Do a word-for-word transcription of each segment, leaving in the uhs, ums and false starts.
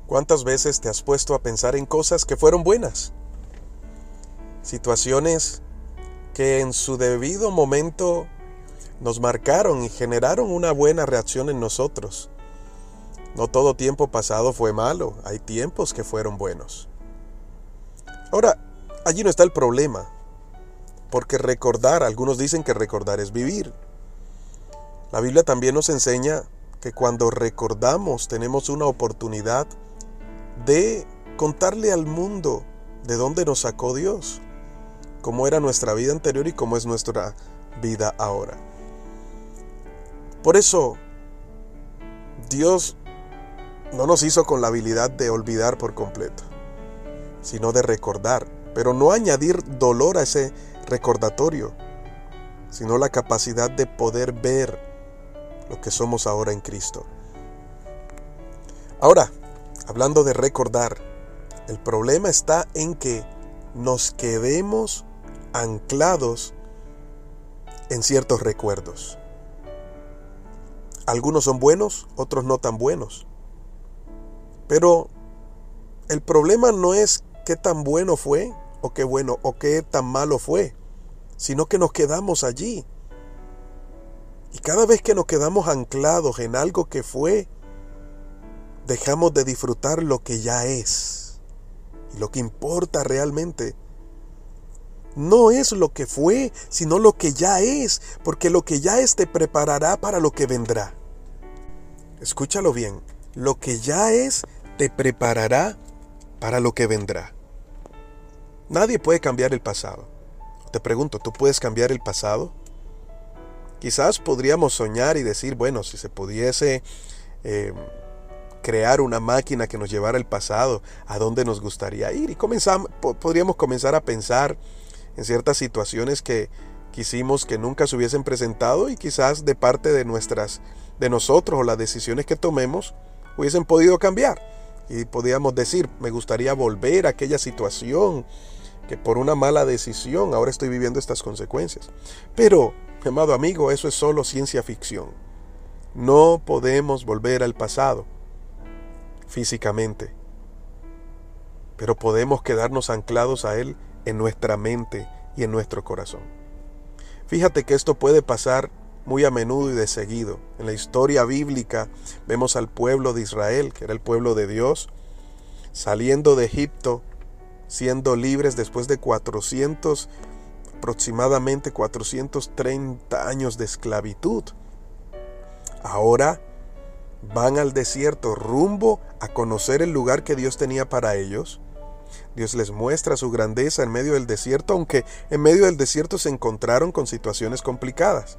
¿Cuántas veces te has puesto a pensar en cosas que fueron buenas? Situaciones que en su debido momento nos marcaron y generaron una buena reacción en nosotros. No todo tiempo pasado fue malo, hay tiempos que fueron buenos. Ahora, allí no está el problema, porque recordar, algunos dicen que recordar es vivir. La Biblia también nos enseña que cuando recordamos tenemos una oportunidad de contarle al mundo de dónde nos sacó Dios, cómo era nuestra vida anterior y cómo es nuestra vida ahora. Por eso, Dios no nos hizo con la habilidad de olvidar por completo, sino de recordar, pero no añadir dolor a ese recordatorio, sino la capacidad de poder ver lo que somos ahora en Cristo. Ahora, hablando de recordar, el problema está en que nos quedemos anclados en ciertos recuerdos. Algunos son buenos, otros no tan buenos. Pero el problema no es qué tan bueno fue o qué bueno o qué tan malo fue, sino que nos quedamos allí. Y cada vez que nos quedamos anclados en algo que fue, dejamos de disfrutar lo que ya es. Y lo que importa realmente no es lo que fue, sino lo que ya es, porque lo que ya es te preparará para lo que vendrá. Escúchalo bien, lo que ya es te preparará para lo que vendrá. Nadie puede cambiar el pasado. Te pregunto, ¿tú puedes cambiar el pasado? Quizás podríamos soñar y decir, bueno, si se pudiese eh, crear una máquina que nos llevara al pasado, ¿a dónde nos gustaría ir? Y comenzamos, po- podríamos comenzar a pensar en ciertas situaciones que quisimos que nunca se hubiesen presentado y quizás de parte de nuestras, de nosotros o las decisiones que tomemos hubiesen podido cambiar. Y podíamos decir, me gustaría volver a aquella situación que por una mala decisión ahora estoy viviendo estas consecuencias. Pero, mi amado amigo, eso es solo ciencia ficción. No podemos volver al pasado físicamente, pero podemos quedarnos anclados a él en nuestra mente y en nuestro corazón. Fíjate que esto puede pasar muy a menudo y de seguido. En la historia bíblica vemos al pueblo de Israel, que era el pueblo de Dios, saliendo de Egipto, siendo libres después de cuatrocientos, aproximadamente cuatrocientos treinta años de esclavitud. Ahora van al desierto rumbo a conocer el lugar que Dios tenía para ellos. Dios les muestra su grandeza en medio del desierto, aunque en medio del desierto se encontraron con situaciones complicadas.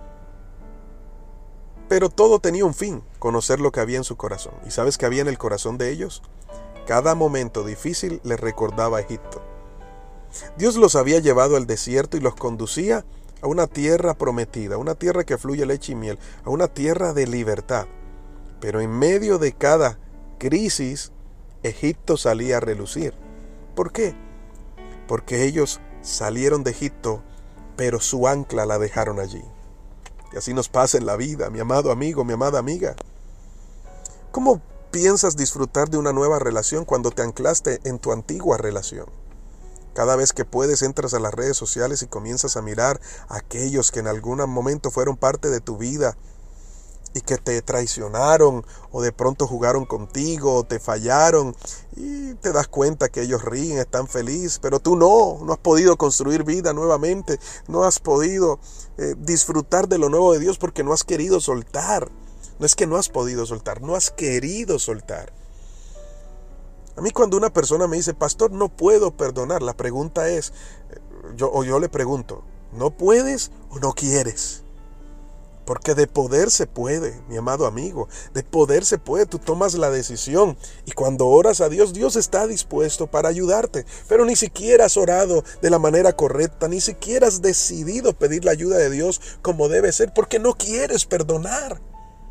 Pero todo tenía un fin, conocer lo que había en su corazón. ¿Y sabes qué había en el corazón de ellos? Cada momento difícil les recordaba a Egipto. Dios los había llevado al desierto y los conducía a una tierra prometida, una tierra que fluye leche y miel, a una tierra de libertad. Pero en medio de cada crisis, Egipto salía a relucir. ¿Por qué? Porque ellos salieron de Egipto, pero su ancla la dejaron allí. Y así nos pasa en la vida, mi amado amigo, mi amada amiga. ¿Cómo piensas disfrutar de una nueva relación cuando te anclaste en tu antigua relación? Cada vez que puedes entras a las redes sociales y comienzas a mirar a aquellos que en algún momento fueron parte de tu vida y que te traicionaron o de pronto jugaron contigo o te fallaron y te das cuenta que ellos ríen, están felices, pero tú no, no has podido construir vida nuevamente, no has podido eh, disfrutar de lo nuevo de Dios porque no has querido soltar. No es que no has podido soltar, no has querido soltar. A mí cuando una persona me dice, pastor, no puedo perdonar, la pregunta es, yo, o yo le pregunto, ¿no puedes o no quieres? Porque de poder se puede, mi amado amigo, de poder se puede, tú tomas la decisión y cuando oras a Dios, Dios está dispuesto para ayudarte, pero ni siquiera has orado de la manera correcta, ni siquiera has decidido pedir la ayuda de Dios como debe ser, porque no quieres perdonar.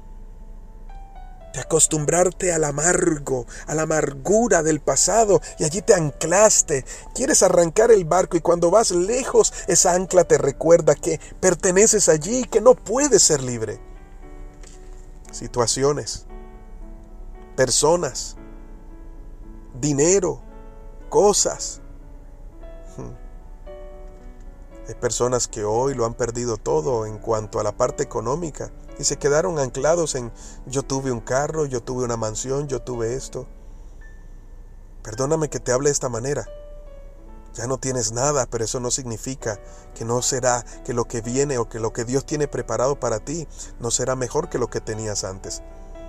Te acostumbrarte al amargo, a la amargura del pasado y allí te anclaste. Quieres arrancar el barco y cuando vas lejos, esa ancla te recuerda que perteneces allí y que no puedes ser libre. Situaciones, personas dinero, cosas. Hay personas que hoy lo han perdido todo en cuanto a la parte económica y se quedaron anclados en yo tuve un carro, yo tuve una mansión, yo tuve esto. Perdóname que te hable de esta manera. Ya no tienes nada, pero eso no significa que no será, que lo que viene o que lo que Dios tiene preparado para ti no será mejor que lo que tenías antes.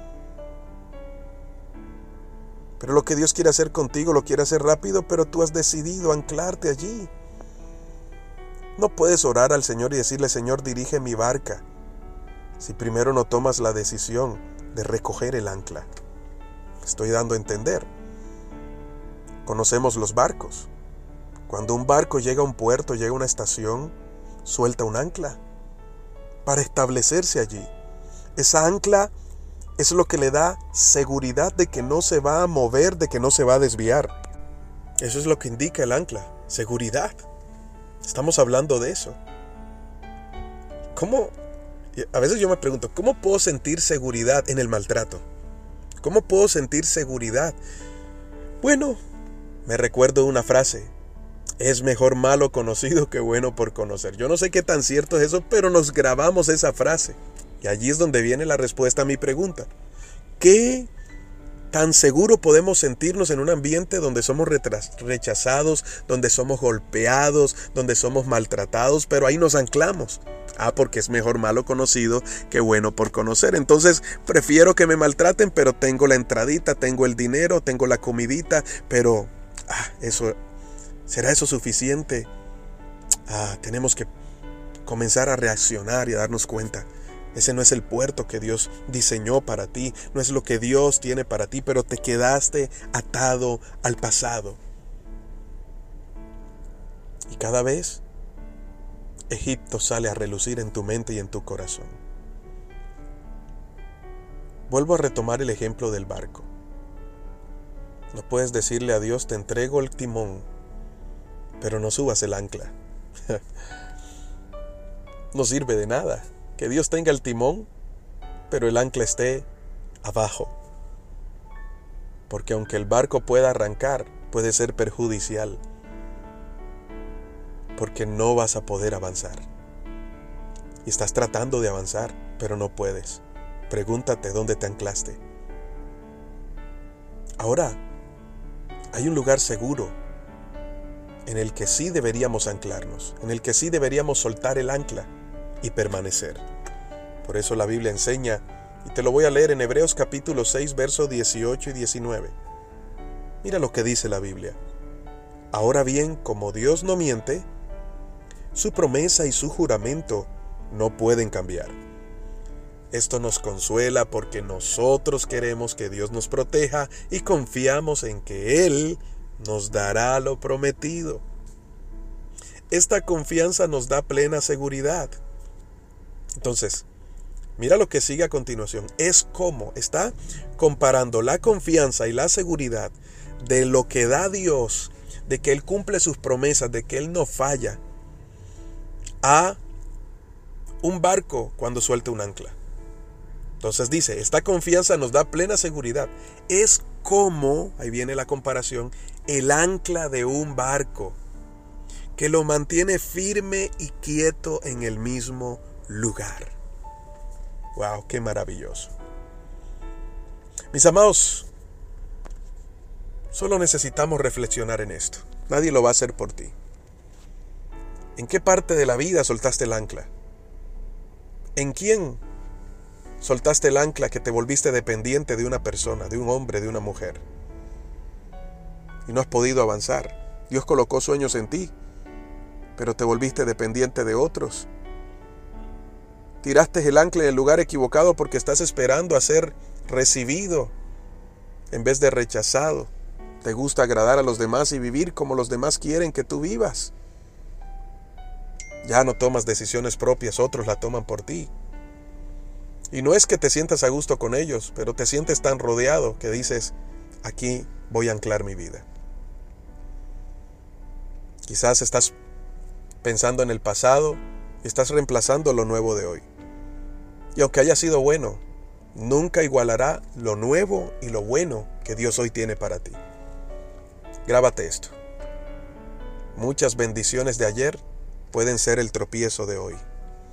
Pero lo que Dios quiere hacer contigo lo quiere hacer rápido, pero tú has decidido anclarte allí. No puedes orar al Señor y decirle, Señor, dirige mi barca, si primero no tomas la decisión de recoger el ancla. Estoy dando a entender. Conocemos los barcos. Cuando un barco llega a un puerto, llega a una estación, suelta un ancla para establecerse allí. Esa ancla es lo que le da seguridad de que no se va a mover, de que no se va a desviar. Eso es lo que indica el ancla, seguridad. Estamos hablando de eso. ¿Cómo? A veces yo me pregunto, ¿cómo puedo sentir seguridad en el maltrato? ¿Cómo puedo sentir seguridad? Bueno, me recuerdo una frase. Es mejor malo conocido que bueno por conocer. Yo no sé qué tan cierto es eso, pero nos grabamos esa frase. Y allí es donde viene la respuesta a mi pregunta. ¿Qué tan seguro podemos sentirnos en un ambiente donde somos rechazados, donde somos golpeados, donde somos maltratados, pero ahí nos anclamos? Ah, porque es mejor malo conocido que bueno por conocer. Entonces prefiero que me maltraten, pero tengo la entradita, tengo el dinero, tengo la comidita, pero ah, eso, ¿será eso suficiente? Ah, tenemos que comenzar a reaccionar y a darnos cuenta. Ese no es el puerto que Dios diseñó para ti, no es lo que Dios tiene para ti, pero te quedaste atado al pasado. Y cada vez Egipto sale a relucir en tu mente y en tu corazón. Vuelvo a retomar el ejemplo del barco. No puedes decirle a Dios, te entrego el timón, pero no subas el ancla. No sirve de nada. Que Dios tenga el timón, pero el ancla esté abajo. Porque aunque el barco pueda arrancar, puede ser perjudicial. Porque no vas a poder avanzar. Y estás tratando de avanzar, pero no puedes. Pregúntate dónde te anclaste. Ahora, hay un lugar seguro en el que sí deberíamos anclarnos, en el que sí deberíamos soltar el ancla y permanecer. Por eso la Biblia enseña, y te lo voy a leer en Hebreos capítulo seis, versos dieciocho y diecinueve. Mira lo que dice la Biblia. Ahora bien, como Dios no miente, su promesa y su juramento no pueden cambiar. Esto nos consuela porque nosotros queremos que Dios nos proteja y confiamos en que Él nos dará lo prometido. Esta confianza nos da plena seguridad. Entonces, mira lo que sigue a continuación. Es como está comparando la confianza y la seguridad de lo que da Dios, de que Él cumple sus promesas, de que Él no falla, a un barco cuando suelta un ancla. Entonces dice, esta confianza nos da plena seguridad. Es como, ahí viene la comparación, el ancla de un barco que lo mantiene firme y quieto en el mismo lugar. ¡Wow! ¡Qué maravilloso! Mis amados, solo necesitamos reflexionar en esto. Nadie lo va a hacer por ti. ¿En qué parte de la vida soltaste el ancla? ¿En quién soltaste el ancla que te volviste dependiente de una persona, de un hombre, de una mujer? Y no has podido avanzar. Dios colocó sueños en ti, pero te volviste dependiente de otros. Tiraste el ancla en el lugar equivocado porque estás esperando a ser recibido en vez de rechazado. Te gusta agradar a los demás y vivir como los demás quieren que tú vivas. Ya no tomas decisiones propias, otros la toman por ti. Y no es que te sientas a gusto con ellos, pero te sientes tan rodeado que dices, aquí voy a anclar mi vida. Quizás estás pensando en el pasado y estás reemplazando lo nuevo de hoy. Y aunque haya sido bueno, nunca igualará lo nuevo y lo bueno que Dios hoy tiene para ti. Grábate esto. Muchas bendiciones de ayer pueden ser el tropiezo de hoy.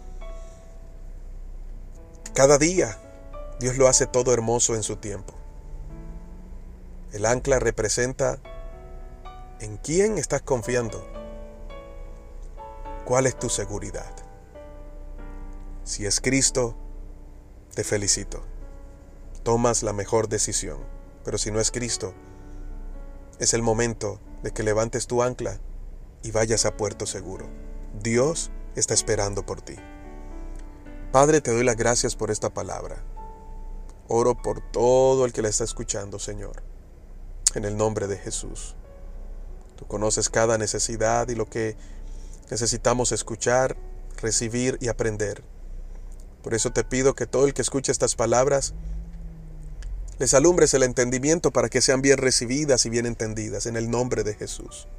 Cada día Dios lo hace todo hermoso en su tiempo. El ancla representa en quién estás confiando. ¿Cuál es tu seguridad? Si es Cristo, te felicito. Tomas la mejor decisión. Pero si no es Cristo, es el momento de que levantes tu ancla y vayas a puerto seguro. Dios está esperando por ti. Padre, te doy las gracias por esta palabra. Oro por todo el que la está escuchando, Señor, en el nombre de Jesús. Tú conoces cada necesidad y lo que necesitamos escuchar, recibir y aprender. Por eso te pido que todo el que escuche estas palabras les alumbres el entendimiento para que sean bien recibidas y bien entendidas en el nombre de Jesús.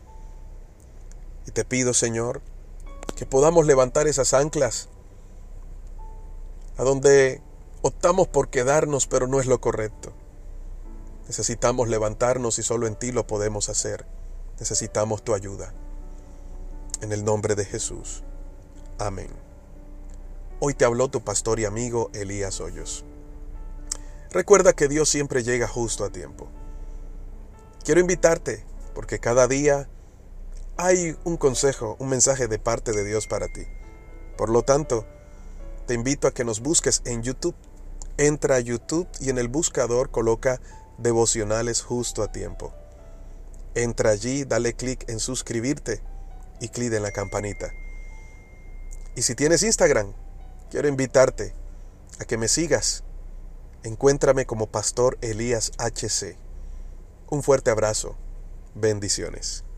Y te pido, Señor, que podamos levantar esas anclas a donde optamos por quedarnos, pero no es lo correcto. Necesitamos levantarnos y solo en ti lo podemos hacer. Necesitamos tu ayuda. En el nombre de Jesús. Amén. Hoy te habló tu pastor y amigo Elías Hoyos. Recuerda que Dios siempre llega justo a tiempo. Quiero invitarte, porque cada día hay un consejo, un mensaje de parte de Dios para ti. Por lo tanto, te invito a que nos busques en YouTube. Entra a YouTube y en el buscador coloca Devocionales Justo a Tiempo. Entra allí, dale clic en suscribirte y clic en la campanita. Y si tienes Instagram, quiero invitarte a que me sigas. Encuéntrame como Pastor Elías H C. Un fuerte abrazo. Bendiciones.